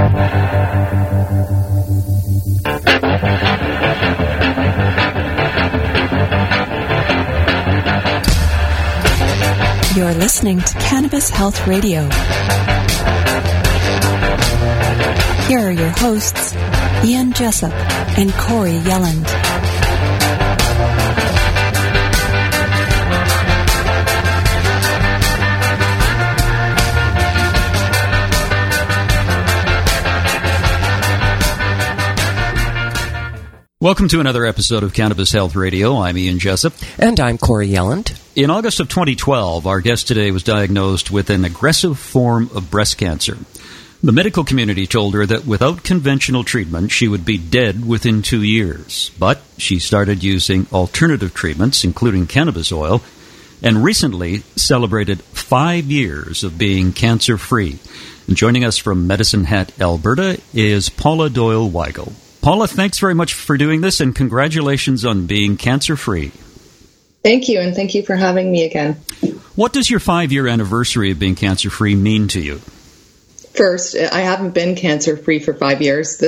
You're listening to Cannabis Health Radio. Here are your hosts, Ian Jessup and Corey Yelland. Welcome to another episode of Cannabis Health Radio. I'm Ian Jessup. And I'm Corey Yelland. In August of 2012, our guest today was diagnosed with an aggressive form of breast cancer. The medical community told her that without conventional treatment, she would be dead within 2 years. But she started using alternative treatments, including cannabis oil, and recently celebrated 5 years of being cancer-free. And joining us from Medicine Hat, Alberta, is Paula Doyle-Weigel. Paula, thanks very much for doing this, and congratulations on being cancer-free. Thank you, and thank you for having me again. What does your 5-year anniversary of being cancer-free mean to you? First, I haven't been cancer-free for 5 years.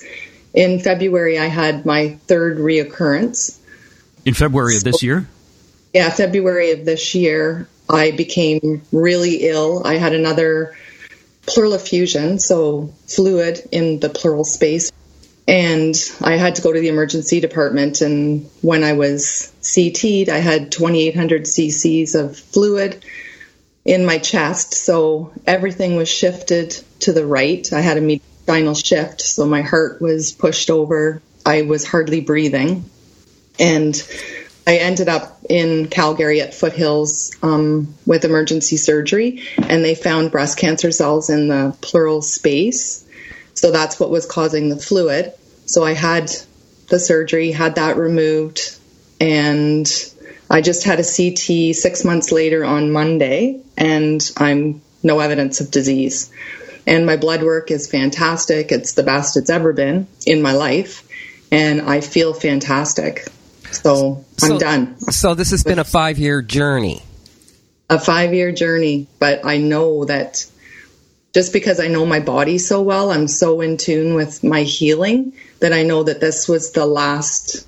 In February, I had my third reoccurrence. In February of this year? Yeah, February of this year, I became really ill. I had another pleural effusion, so fluid in the pleural space. And I had to go to the emergency department, and when I was CT'd, I had 2,800 cc's of fluid in my chest, so everything was shifted to the right. I had a mediastinal shift, so my heart was pushed over. I was hardly breathing, and I ended up in Calgary at Foothills with emergency surgery, and they found breast cancer cells in the pleural space. So that's what was causing the fluid. So I had the surgery, had that removed, and I just had a CT 6 months later on Monday, and I'm no evidence of disease. And my blood work is fantastic. It's the best it's ever been in my life, and I feel fantastic. So I'm done. So this has been a 5-year journey. A 5-year journey, but I know that just because I know my body so well, I'm so in tune with my healing that I know that this was the last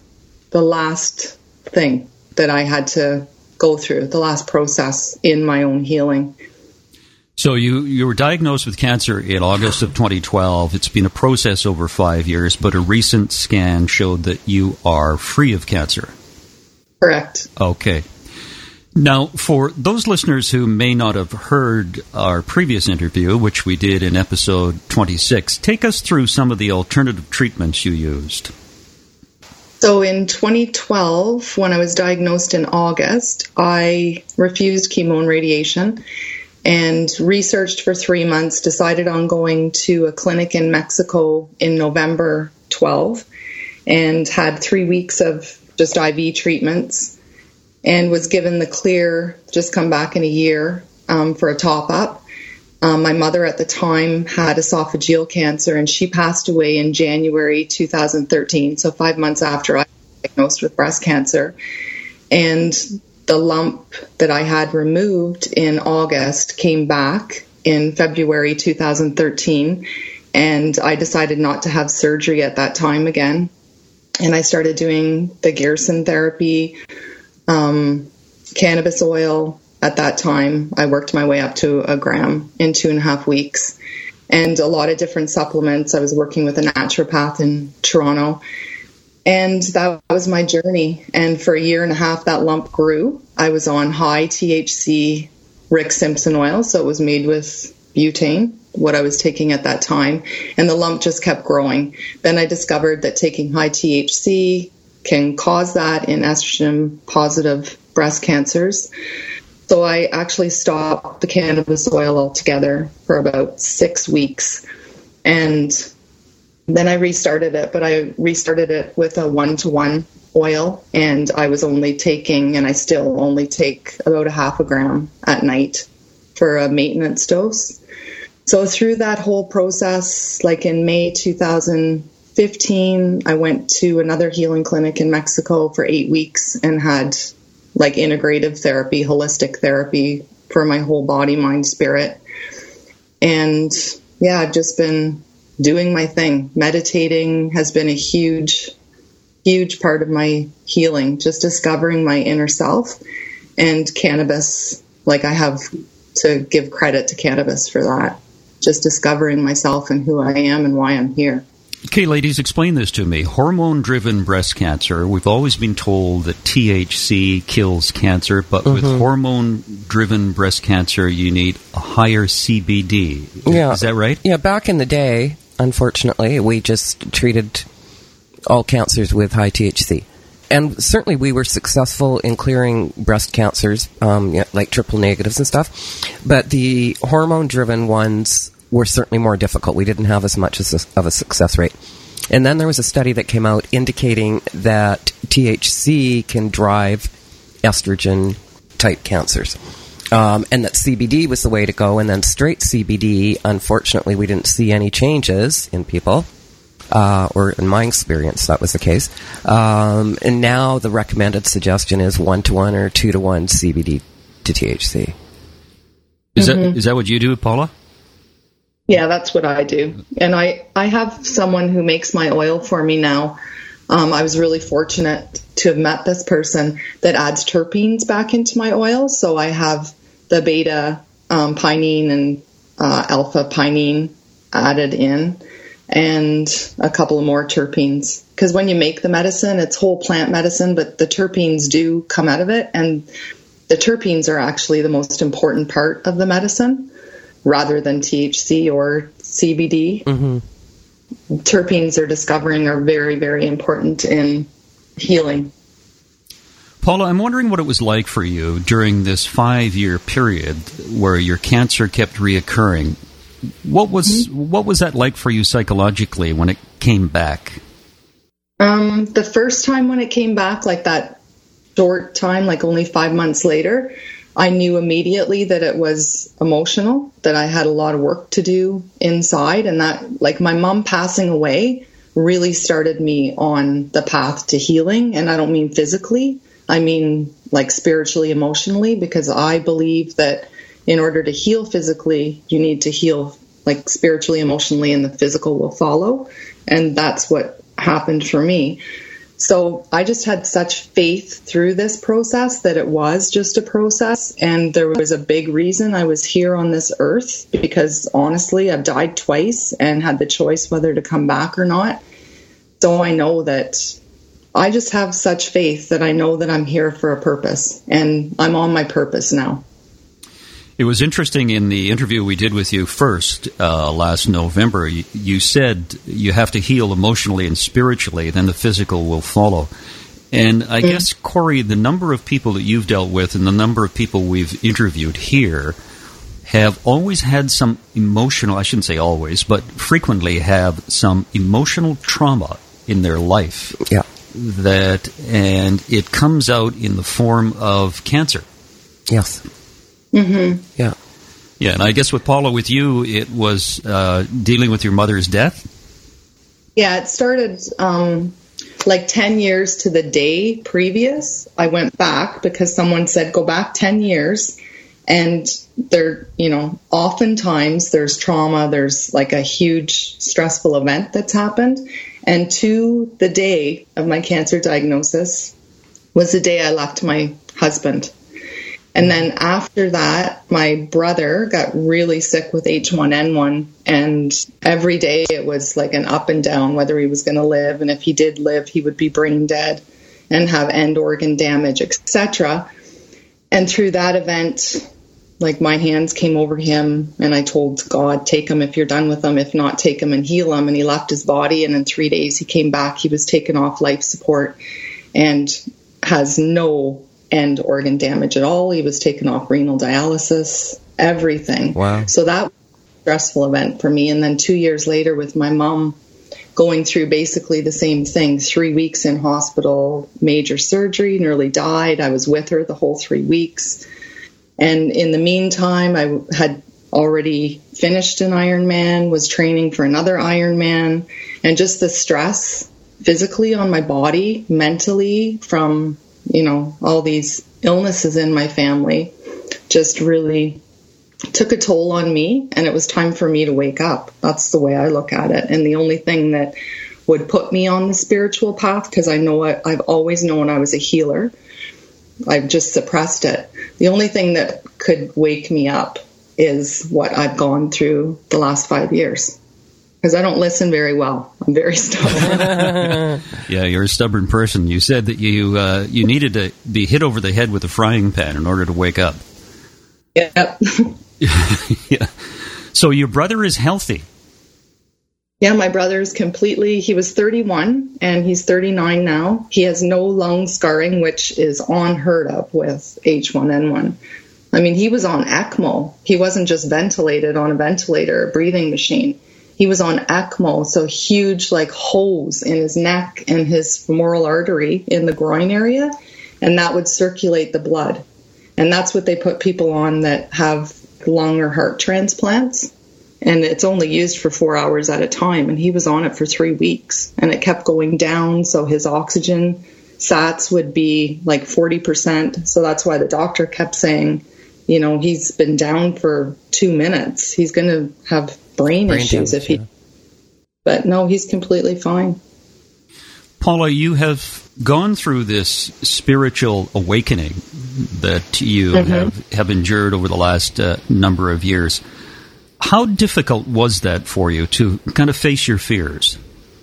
thing that I had to go through, the last process in my own healing. So you were diagnosed with cancer in August of 2012. It's been a process over 5 years, but a recent scan showed that you are free of cancer. Correct. Okay. Now, for those listeners who may not have heard our previous interview, which we did in episode 26, take us through some of the alternative treatments you used. So in 2012, when I was diagnosed in August, I refused chemo and radiation and researched for 3 months, decided on going to a clinic in Mexico in November 12, and had 3 weeks of just IV treatments, and was given the clear, just come back in a year for a top-up. My mother at the time had esophageal cancer, and she passed away in January 2013, so 5 months after I was diagnosed with breast cancer. And the lump that I had removed in August came back in February 2013, and I decided not to have surgery at that time again. And I started doing the Gerson therapy, cannabis oil. At that time, I worked my way up to 1 gram in 2.5 weeks, and a lot of different supplements. I was working with a naturopath in Toronto, and that was my journey. And for 1.5 years, that lump grew. I was on high THC Rick Simpson oil, so it was made with butane, what I was taking at that time, and the lump just kept growing. Then I discovered that taking high THC can cause that in estrogen-positive breast cancers. So I actually stopped the cannabis oil altogether for about 6 weeks. And then I restarted it, but I restarted it with a 1-to-1 oil. And I was only taking, and I still only take about 0.5 gram at night for a maintenance dose. So through that whole process, like in May 2015, I went to another healing clinic in Mexico for 8 weeks and had like integrative therapy, holistic therapy for my whole body, mind, spirit. And yeah, I've just been doing my thing. Meditating has been a huge part of my healing, just discovering my inner self. And cannabis, like, I have to give credit to cannabis for that. Just discovering myself and who I am and why I'm here. Okay, ladies, explain this to me. Hormone-driven breast cancer, we've always been told that THC kills cancer, but with hormone-driven breast cancer, you need a higher CBD. Yeah. Is that right? Yeah, back in the day, unfortunately, we just treated all cancers with high THC. And certainly we were successful in clearing breast cancers, like triple negatives and stuff. But the hormone-driven ones were certainly more difficult. We didn't have as much of a success rate. And then there was a study that came out indicating that THC can drive estrogen-type cancers. And that CBD was the way to go. And then straight CBD, unfortunately, we didn't see any changes in people. Or in my experience, that was the case. And now the recommended suggestion is 1-to-1 or 2-to-1 CBD to THC. Is that what you do, Paula? Yeah, that's what I do. And I have someone who makes my oil for me now. I was really fortunate to have met this person that adds terpenes back into my oil. So I have the beta pinene and alpha pinene added in, and a couple of more terpenes. Because when you make the medicine, it's whole plant medicine, but the terpenes do come out of it. And the terpenes are actually the most important part of the medicine, rather than THC or CBD. Terpenes are very, very important in healing. Paula, I'm wondering what it was like for you during this 5-year period where your cancer kept reoccurring. What was that like for you psychologically when it came back? The first time when it came back, like that short time, like only 5 months later, I knew immediately that it was emotional, that I had a lot of work to do inside, and that, like, my mom passing away really started me on the path to healing. And I don't mean physically, I mean like spiritually, emotionally, because I believe that in order to heal physically, you need to heal like spiritually, emotionally, and the physical will follow. And that's what happened for me. So I just had such faith through this process that it was just a process. And there was a big reason I was here on this earth, because honestly, I've died twice and had the choice whether to come back or not. So I know that I just have such faith that I know that I'm here for a purpose, and I'm on my purpose now. It was interesting in the interview we did with you first last November, you said you have to heal emotionally and spiritually, then the physical will follow. And I guess, Corey, the number of people that you've dealt with and the number of people we've interviewed here have always had some emotional, I shouldn't say always, but frequently have some emotional trauma in their life. Yeah. And it comes out in the form of cancer. Yes. Yeah. Yeah, and I guess with Paula, with you, it was dealing with your mother's death? Yeah, it started like 10 years to the day previous. I went back because someone said, go back 10 years. And there, oftentimes there's trauma, there's like a huge stressful event that's happened. And to the day of my cancer diagnosis was the day I left my husband. And then after that, my brother got really sick with H1N1, and every day it was like an up and down whether he was going to live, and if he did live, he would be brain dead and have end organ damage, etc. And through that event, like my hands came over him, and I told God, take him if you're done with him. If not, take him and heal him. And he left his body, and in 3 days he came back. He was taken off life support and has no end organ damage at all. He was taken off renal dialysis, everything. Wow. So that was a stressful event for me. And then 2 years later, with my mom going through basically the same thing, 3 weeks in hospital, major surgery, nearly died. I was with her the whole 3 weeks. And in the meantime, I had already finished an Ironman, was training for another Ironman, and just the stress physically on my body, mentally, from all these illnesses in my family just really took a toll on me, and it was time for me to wake up. That's the way I look at it. And the only thing that would put me on the spiritual path, because I've always known I was a healer, I've just suppressed it. The only thing that could wake me up is what I've gone through the last 5 years. Because I don't listen very well. I'm very stubborn. Yeah, you're a stubborn person. You said that you needed to be hit over the head with a frying pan in order to wake up. Yep. Yeah. So your brother is healthy. Yeah, my brother's he was 31 and he's 39 now. He has no lung scarring, which is unheard of with H1N1. I mean, he was on ECMO. He wasn't just ventilated on a ventilator, a breathing machine. He was on ECMO, so huge like hose in his neck and his femoral artery in the groin area, and that would circulate the blood. And that's what they put people on that have lung or heart transplants. And it's only used for 4 hours at a time. And he was on it for 3 weeks. And it kept going down. So his oxygen sats would be like 40%. So that's why the doctor kept saying, you know, he's been down for 2 minutes. He's going to have brain issues if he... But no, he's completely fine. Paula, you have gone through this spiritual awakening that you have endured over the last number of years. How difficult was that for you to kind of face your fears?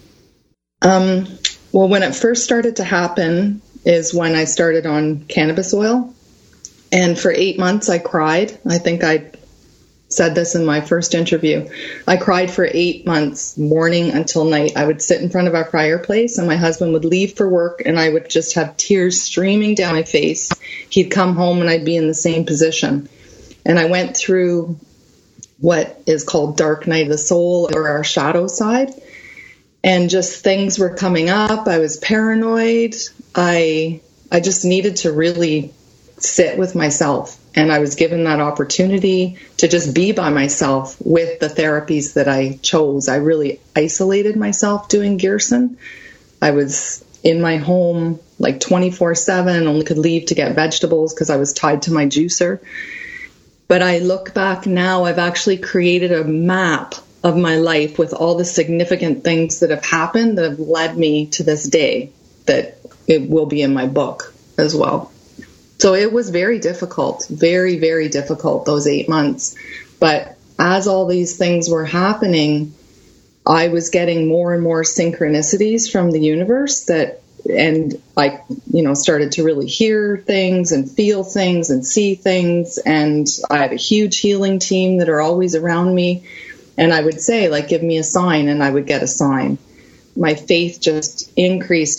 Well, when it first started to happen is when I started on cannabis oil. And for 8 months, I cried. I think I said this in my first interview. I cried for 8 months, morning until night. I would sit in front of our fireplace and my husband would leave for work and I would just have tears streaming down my face. He'd come home and I'd be in the same position. And I went through what is called dark night of the soul, or our shadow side. And just things were coming up. I was paranoid. I just needed to really sit with myself. And I was given that opportunity to just be by myself with the therapies that I chose. I really isolated myself doing Gerson. I was in my home like 24/7, only could leave to get vegetables because I was tied to my juicer. But I look back now, I've actually created a map of my life with all the significant things that have happened that have led me to this day, that it will be in my book as well. So it was very difficult, very, very difficult, those 8 months. But as all these things were happening, I was getting more and more synchronicities from the universe and I, started to really hear things and feel things and see things. And I have a huge healing team that are always around me. And I would say, like, give me a sign, and I would get a sign. My faith just increased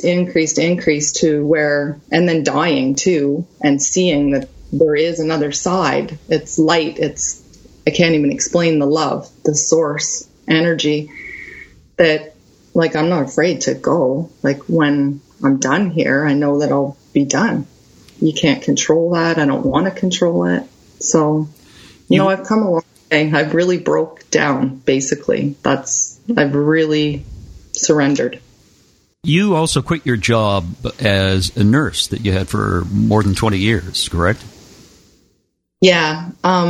to where, and then dying too, and seeing that there is another side. It's light. I can't even explain the love, the source energy that, like, I'm not afraid to go. Like, when I'm done here, I know that I'll be done. You can't control that. I don't want to control it. So, I've come a long way. I've really broke down, basically. I've really surrendered. You also quit your job as a nurse that you had for more than 20 years, correct? Yeah.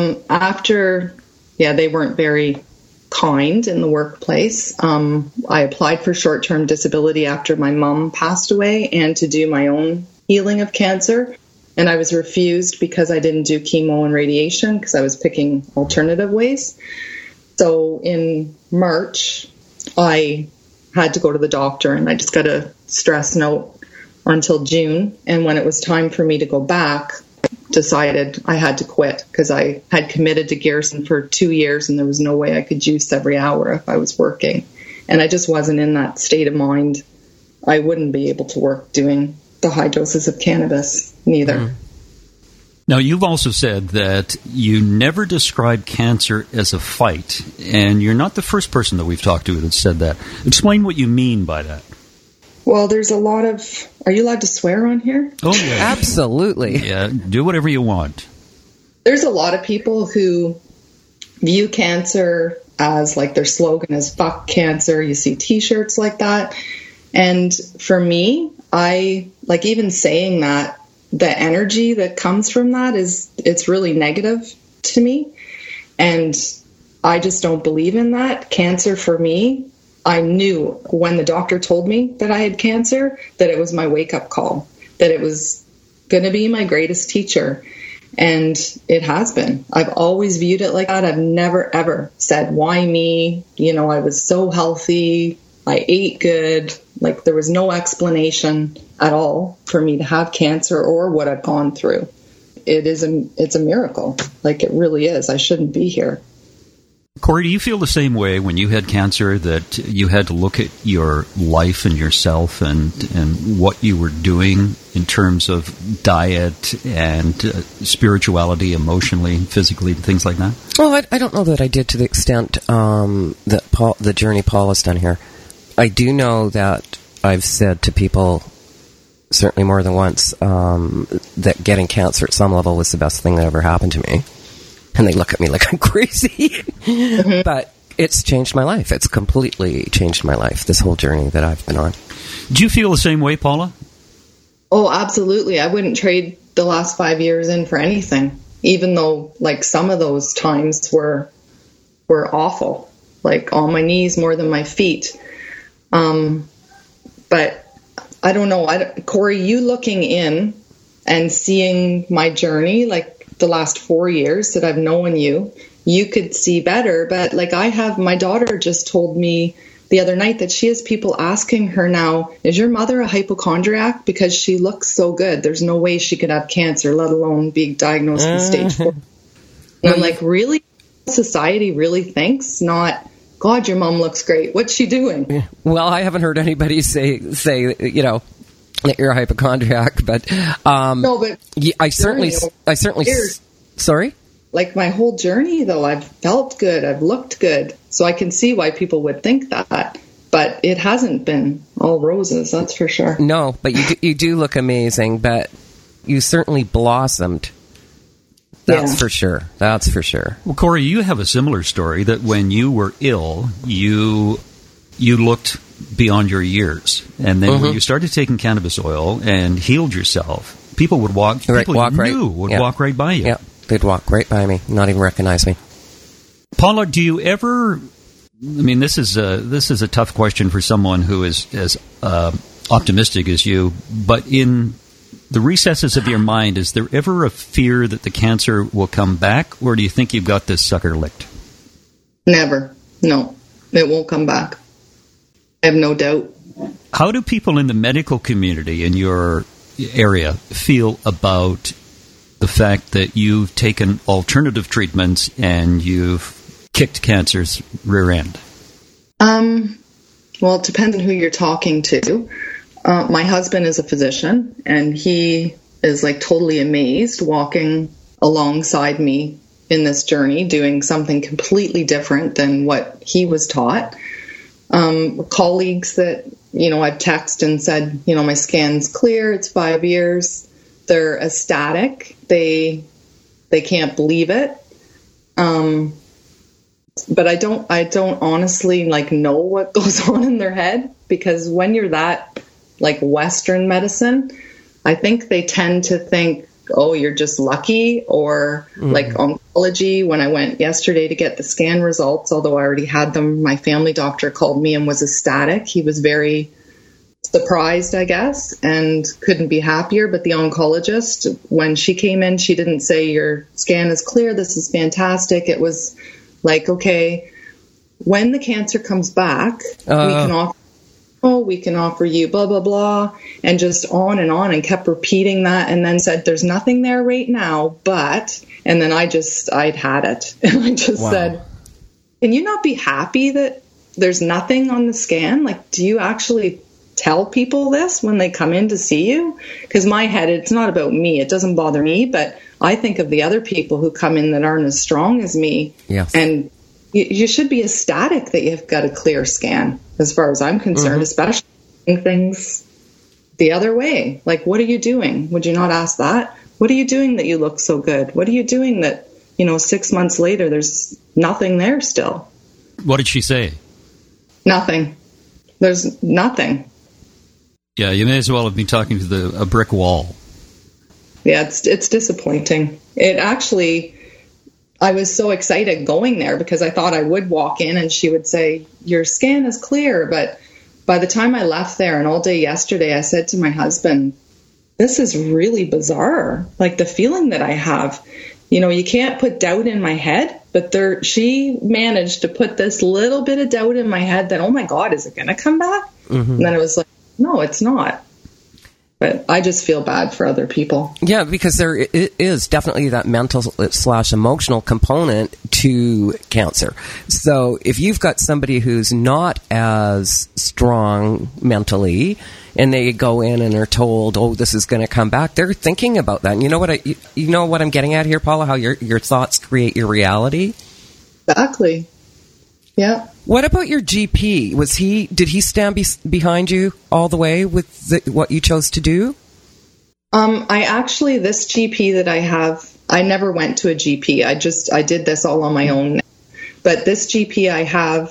They weren't very kind in the workplace. I applied for short-term disability after my mom passed away and to do my own healing of cancer. And I was refused because I didn't do chemo and radiation because I was picking alternative ways. So in March, I had to go to the doctor and I just got a stress note until June. And when it was time for me to go back, decided I had to quit because I had committed to Gerson for 2 years and there was no way I could juice every hour if I was working. And I just wasn't in that state of mind. I wouldn't be able to work doing the high doses of cannabis, neither. Mm. Now, you've also said that you never describe cancer as a fight, and you're not the first person that we've talked to that said that. Explain what you mean by that. Well, there's a lot of... Are you allowed to swear on here? Oh, yeah. Absolutely. Yeah, do whatever you want. There's a lot of people who view cancer as, like, their slogan is fuck cancer. You see T-shirts like that. And for me, even saying that, the energy that comes from that it's really negative to me. And I just don't believe in that. Cancer for me, I knew when the doctor told me that I had cancer, that it was my wake-up call, that it was going to be my greatest teacher. And it has been. I've always viewed it like that. I've never, ever said, why me? You know, I was so healthy. I ate good. Like, there was no explanation at all for me to have cancer or what I've gone through. It's a miracle. Like, it really is. I shouldn't be here. Corey, do you feel the same way when you had cancer, that you had to look at your life and yourself and what you were doing in terms of diet and spirituality, emotionally, physically, things like that? Well, I don't know that I did to the extent that the journey Paul has done here. I do know that I've said to people, certainly more than once, that getting cancer at some level was the best thing that ever happened to me. And they look at me like I'm crazy. Mm-hmm. But it's changed my life. It's completely changed my life, this whole journey that I've been on. Do you feel the same way, Paula? Oh, absolutely. I wouldn't trade the last 5 years in for anything, even though, like, some of those times were awful, like on my knees more than my feet. But I don't know. Corey, you looking in and seeing my journey, like, the last 4 years that I've known you, you could see better. But like, my daughter just told me the other night that she has people asking her now, is your mother a hypochondriac? Because she looks so good. There's no way she could have cancer, let alone be diagnosed with stage 4. And I'm like, really? Society really thinks? Not, God, your mom looks great. What's she doing? Well, I haven't heard anybody say, you know, that you're a hypochondriac, but no, but I certainly. Sorry? Like, my whole journey, though, I've felt good, I've looked good, so I can see why people would think that. But it hasn't been all roses, that's for sure. No, but you do look amazing, but you certainly blossomed. That's for sure. That's for sure. Well, Corey, you have a similar story that when you were ill, you looked beyond your years. And then when you started taking cannabis oil and healed yourself, people would walk right by you. Yeah, they'd walk right by me, not even recognize me. Paula, do you ever, I mean, this is a tough question for someone who is as optimistic as you, but in the recesses of your mind, is there ever a fear that the cancer will come back, or do you think you've got this sucker licked? Never. No, it won't come back. I have no doubt. How do people in the medical community in your area feel about the fact that you've taken alternative treatments and you've kicked cancer's rear end? Well, it depends on who you're talking to. My husband is a physician, and he is like totally amazed walking alongside me in this journey, doing something completely different than what he was taught. Colleagues that, you know, I've texted and said, you know, my scan's clear, it's 5 years. They're ecstatic. They can't believe it. But I don't honestly like know what goes on in their head, because when you're that like Western medicine, I think they tend to think, oh, you're just lucky, or like oncology. When I went yesterday to get the scan results, although I already had them, my family doctor called me and was ecstatic. He was very surprised, I guess, and couldn't be happier. But the oncologist, when she came in, she didn't say your scan is clear, this is fantastic. It was like, okay, when the cancer comes back, we can offer you blah, blah, blah, and just on, and kept repeating that, and then said, there's nothing there right now, but, and then I'd had it. And I just said, can you not be happy that there's nothing on the scan? Like, do you actually tell people this when they come in to see you? Because my head, it's not about me. It doesn't bother me, but I think of the other people who come in that aren't as strong as me. Yes. And you should be ecstatic that you've got a clear scan, as far as I'm concerned, especially things the other way. Like, what are you doing? Would you not ask that? What are you doing that you look so good? What are you doing that, 6 months later, there's nothing there still? What did she say? Nothing. There's nothing. Yeah, you may as well have been talking to a brick wall. Yeah, it's disappointing. It actually, I was so excited going there because I thought I would walk in and she would say, your scan is clear. But by the time I left there and all day yesterday, I said to my husband, this is really bizarre. Like the feeling that I have, you can't put doubt in my head, but she managed to put this little bit of doubt in my head that, oh my God, is it going to come back? Mm-hmm. And then it was like, no, it's not. But I just feel bad for other people. Yeah, because there is definitely that mental/emotional component to cancer. So if you've got somebody who's not as strong mentally, and they go in and are told, "Oh, this is going to come back," they're thinking about that. And you know what I'm getting at here, Paula? How your thoughts create your reality. Exactly. Yeah. What about your GP? Did he stand behind you all the way with what you chose to do? This GP that I have, I never went to a GP. I did this all on my own. But this GP I have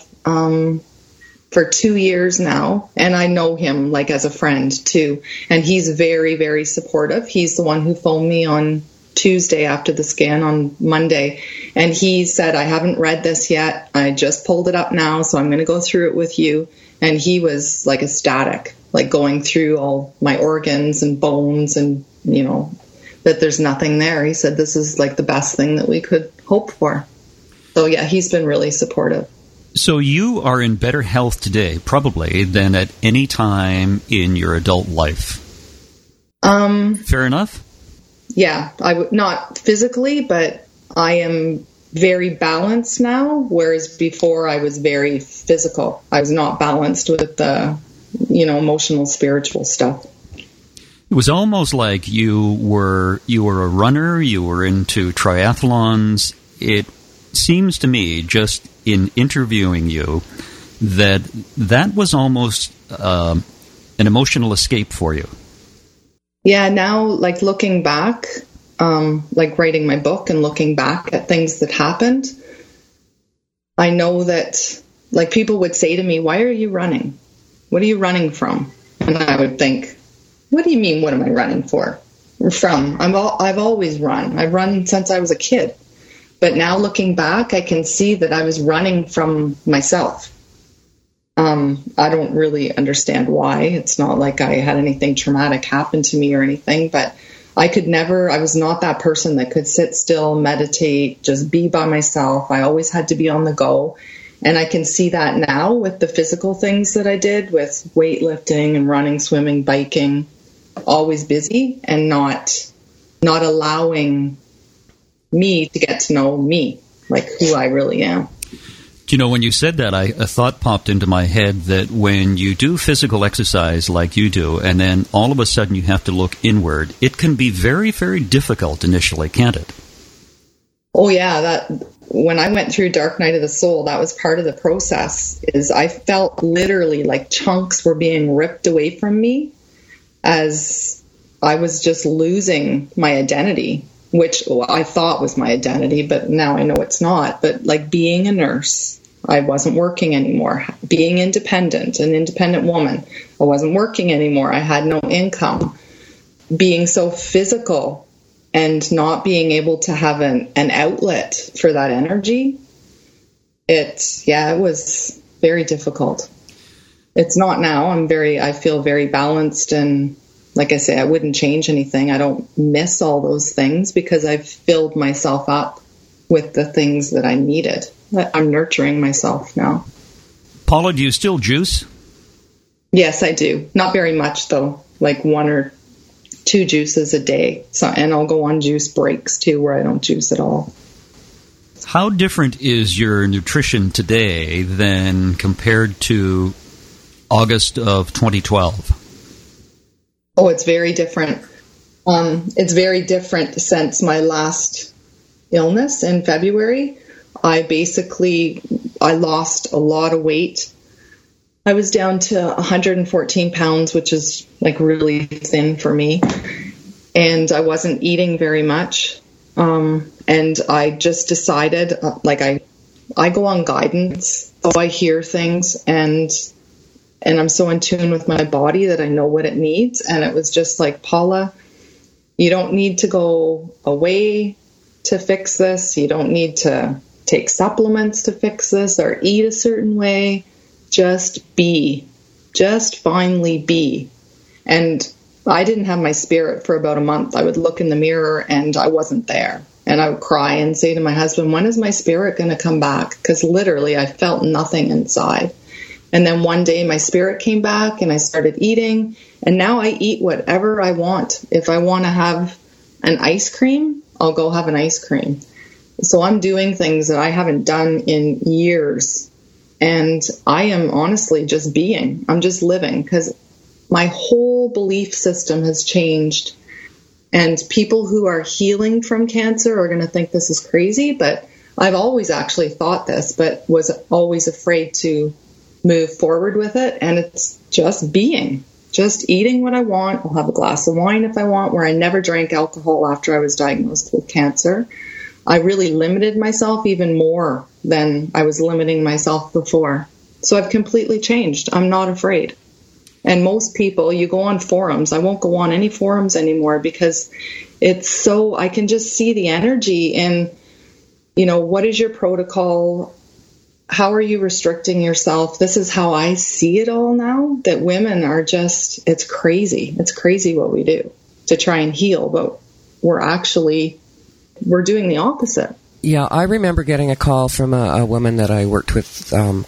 for 2 years now, and I know him like as a friend too. And he's very, very supportive. He's the one who phoned me on Tuesday after the scan on Monday. And he said, I haven't read this yet. I just pulled it up now, so I'm going to go through it with you. And he was like ecstatic, like going through all my organs and bones and, that there's nothing there. He said, this is like the best thing that we could hope for. So yeah, he's been really supportive. So you are in better health today, probably, than at any time in your adult life. Fair enough? Yeah, not physically, but I am very balanced now, whereas before I was very physical. I was not balanced with the, emotional, spiritual stuff. It was almost like you were a runner, you were into triathlons. It seems to me, just in interviewing you, that was almost an emotional escape for you. Yeah, now, like looking back, like writing my book and looking back at things that happened, I know that, like, people would say to me, why are you running? What are you running from? And I would think, what do you mean, what am I running from? I've always run. I've run since I was a kid. But now looking back, I can see that I was running from myself. I don't really understand why. It's not like I had anything traumatic happen to me or anything, but I was not that person that could sit still, meditate, just be by myself. I always had to be on the go. And I can see that now with the physical things that I did with weightlifting and running, swimming, biking, always busy and not allowing me to get to know me, like who I really am. When you said that, a thought popped into my head that when you do physical exercise like you do, and then all of a sudden you have to look inward, it can be very, very difficult initially, can't it? Oh, yeah. When I went through Dark Night of the Soul, that was part of the process, is I felt literally like chunks were being ripped away from me as I was just losing my identity, which I thought was my identity, but now I know it's not. But like being a nurse, I wasn't working anymore. Being independent, an independent woman, I wasn't working anymore. I had no income. Being so physical and not being able to have an outlet for that energy, it was very difficult. It's not now. I feel very balanced, and like I say, I wouldn't change anything. I don't miss all those things because I've filled myself up with the things that I needed. I'm nurturing myself now. Paula, do you still juice? Yes, I do. Not very much, though. Like 1 or 2 juices a day. And I'll go on juice breaks, too, where I don't juice at all. How different is your nutrition today than compared to August of 2012? Oh, it's very different. It's very different since my last illness in February. I lost a lot of weight. I was down to 114 pounds, which is like really thin for me. And I wasn't eating very much. And I just decided, I go on guidance, so I hear things, and I'm so in tune with my body that I know what it needs. And it was just like, Paula, you don't need to go away. to fix this. You don't need to take supplements to fix this or eat a certain way. Just be. Just finally be. And I didn't have my spirit for about a month. I would look in the mirror and I wasn't there. And I would cry and say to my husband, when is my spirit going to come back? Because literally I felt nothing inside. And then one day my spirit came back and I started eating. And now I eat whatever I want. If I want to have an ice cream, I'll go have an ice cream. So I'm doing things that I haven't done in years. And I am honestly just being. I'm just living because my whole belief system has changed. And people who are healing from cancer are going to think this is crazy, but I've always actually thought this, but was always afraid to move forward with it. And it's just being, just eating what I want. I'll have a glass of wine if I want, where I never drank alcohol after I was diagnosed with cancer. I really limited myself even more than I was limiting myself before. So I've completely changed. I'm not afraid. And most people, you go on forums. I won't go on any forums anymore because it's so, I can just see the energy in, you know, what is your protocol? How are you restricting yourself? This is how I see it all now, that women are just, it's crazy. It's crazy what we do to try and heal, but we're doing the opposite. Yeah, I remember getting a call from a woman that I worked with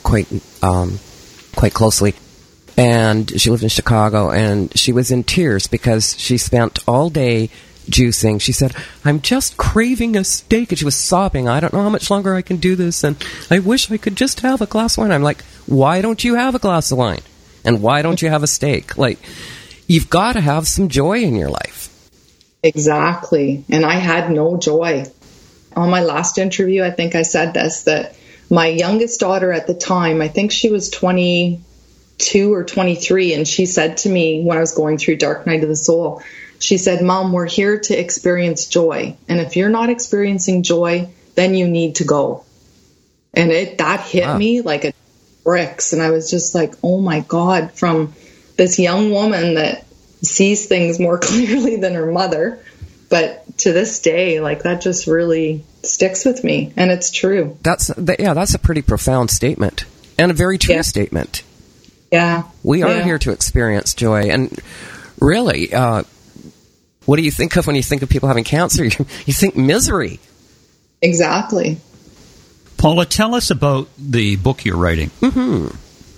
quite closely. And she lived in Chicago, and she was in tears because she spent all day juicing. She said, I'm just craving a steak. And she was sobbing. I don't know how much longer I can do this, and I wish I could just have a glass of wine. I'm like, why don't you have a glass of wine? And why don't you have a steak? Like, you've got to have some joy in your life. Exactly. And I had no joy. On my last interview, I think I said this, that my youngest daughter at the time, I think she was 22 or 23, and she said to me when I was going through Dark Night of the Soul, she said, Mom, we're here to experience joy. And if you're not experiencing joy, then you need to go. And that hit me like a bricks. And I was just like, oh my God, from this young woman that sees things more clearly than her mother. But to this day, like, that just really sticks with me. And it's true. That's a pretty profound statement, and a very true statement. Yeah. We are here to experience joy. And really, what do you think of when you think of people having cancer? You think misery. Exactly. Paula, tell us about the book you're writing. Mm-hmm.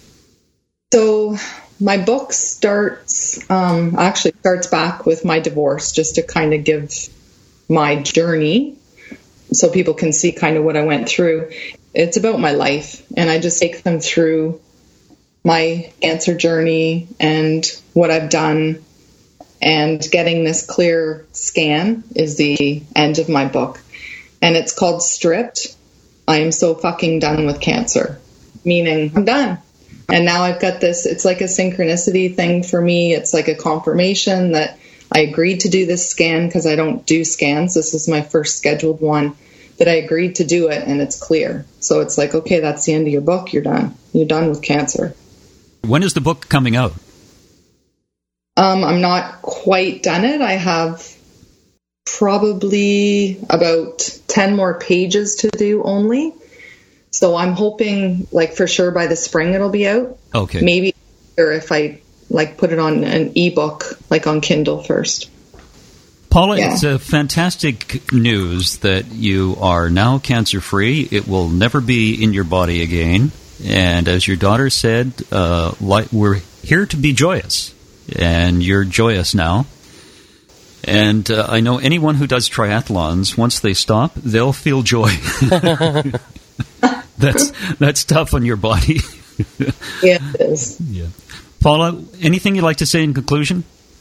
So my book starts back with my divorce, just to kind of give my journey so people can see kind of what I went through. It's about my life, and I just take them through my cancer journey and what I've done. And getting this clear scan is the end of my book. And it's called Stripped. I am so fucking done with cancer. Meaning, I'm done. And now I've got this, it's like a synchronicity thing for me. It's like a confirmation that I agreed to do this scan, because I don't do scans. This is my first scheduled one, that I agreed to do it, and it's clear. So it's like, okay, that's the end of your book. You're done. You're done with cancer. When is the book coming out? I'm not quite done it. I have probably about 10 more pages to do only. So I'm hoping, like, for sure by the spring it'll be out. Okay. Maybe, or if I put it on an ebook, like on Kindle first. Paula, it's a fantastic news that you are now cancer-free. It will never be in your body again. And as your daughter said, we're here to be joyous. And you're joyous now. And I know anyone who does triathlons, once they stop, they'll feel joy. That's tough on your body. Yeah, it is. Yeah. Paula, anything you'd like to say in conclusion?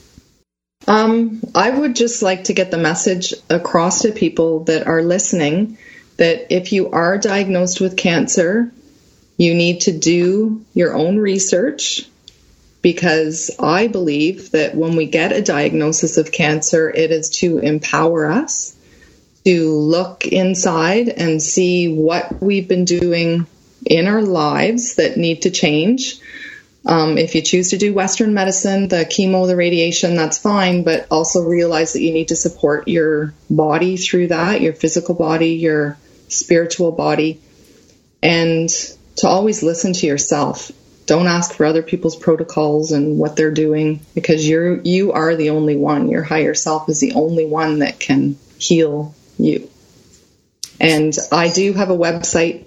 I would just like to get the message across to people that are listening that if you are diagnosed with cancer, you need to do your own research, because I believe that when we get a diagnosis of cancer, it is to empower us to look inside and see what we've been doing in our lives that need to change. If you choose to do Western medicine, the chemo, the radiation, that's fine, but also realize that you need to support your body through that, your physical body, your spiritual body, and to always listen to yourself. Don't ask for other people's protocols and what they're doing, because you are the only one. Your higher self is the only one that can heal you. And I do have a website,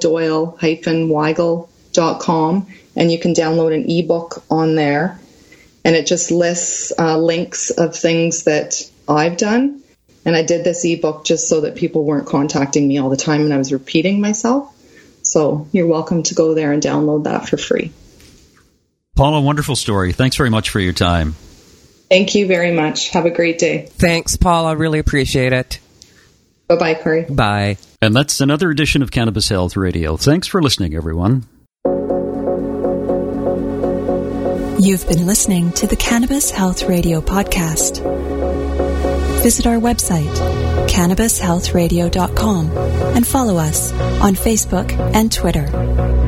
pauladoyle-weigel.com, and you can download an ebook on there. And it just lists links of things that I've done. And I did this ebook just so that people weren't contacting me all the time and I was repeating myself. So you're welcome to go there and download that for free. Paula, wonderful story. Thanks very much for your time. Thank you very much. Have a great day. Thanks, Paula. Really appreciate it. Bye-bye, Corey. Bye. And that's another edition of Cannabis Health Radio. Thanks for listening, everyone. You've been listening to the Cannabis Health Radio podcast. Visit our website, cannabishealthradio.com, and follow us on Facebook and Twitter.